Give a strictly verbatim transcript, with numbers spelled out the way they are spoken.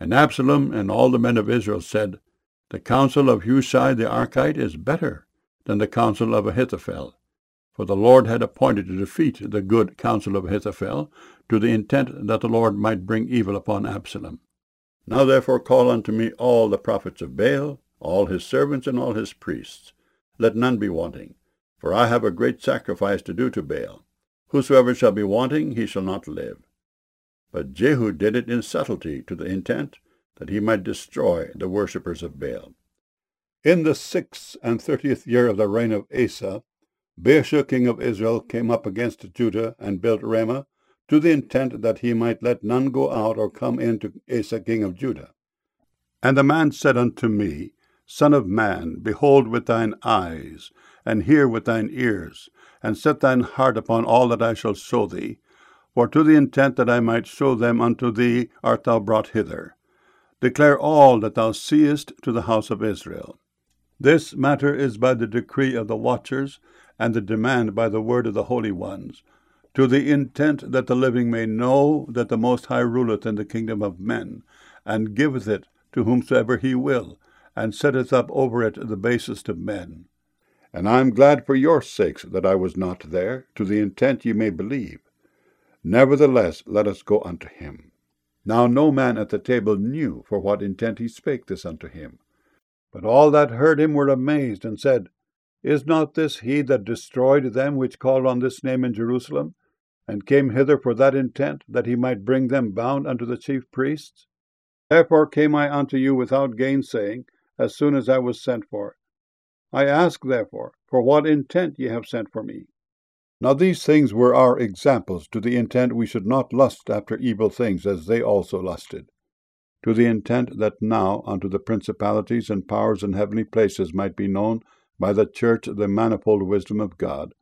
And Absalom and all the men of Israel said, The counsel of Hushai the Archite is better than the counsel of Ahithophel. For the Lord had appointed to defeat the good counsel of Ahithophel, to the intent that the Lord might bring evil upon Absalom. Now therefore call unto me all the prophets of Baal, all his servants and all his priests. Let none be wanting, for I have a great sacrifice to do to Baal. Whosoever shall be wanting, he shall not live. But Jehu did it in subtlety, to the intent that he might destroy the worshippers of Baal. In the sixth and thirtieth year of the reign of Asa, Baasha king of Israel came up against Judah and built Ramah, to the intent that he might let none go out or come in to Asa king of Judah. And the man said unto me, Son of man, behold with thine eyes, and hear with thine ears, and set thine heart upon all that I shall show thee, for to the intent that I might show them unto thee art thou brought hither. Declare all that thou seest to the house of Israel. This matter is by the decree of the watchers, and the demand by the word of the holy ones, to the intent that the living may know that the Most High ruleth in the kingdom of men, and giveth it to whomsoever he will, and setteth up over it the basest of men. And I am glad for your sakes that I was not there, to the intent ye may believe. Nevertheless, let us go unto him. Now no man at the table knew for what intent he spake this unto him. But all that heard him were amazed, and said, Is not this he that destroyed them which called on this name in Jerusalem, and came hither for that intent, that he might bring them bound unto the chief priests? Therefore came I unto you without gainsaying, as soon as I was sent for. I ask, therefore, for what intent ye have sent for me? Now these things were our examples, to the intent we should not lust after evil things, as they also lusted, to the intent that now unto the principalities and powers in heavenly places might be known by the church the manifold wisdom of God,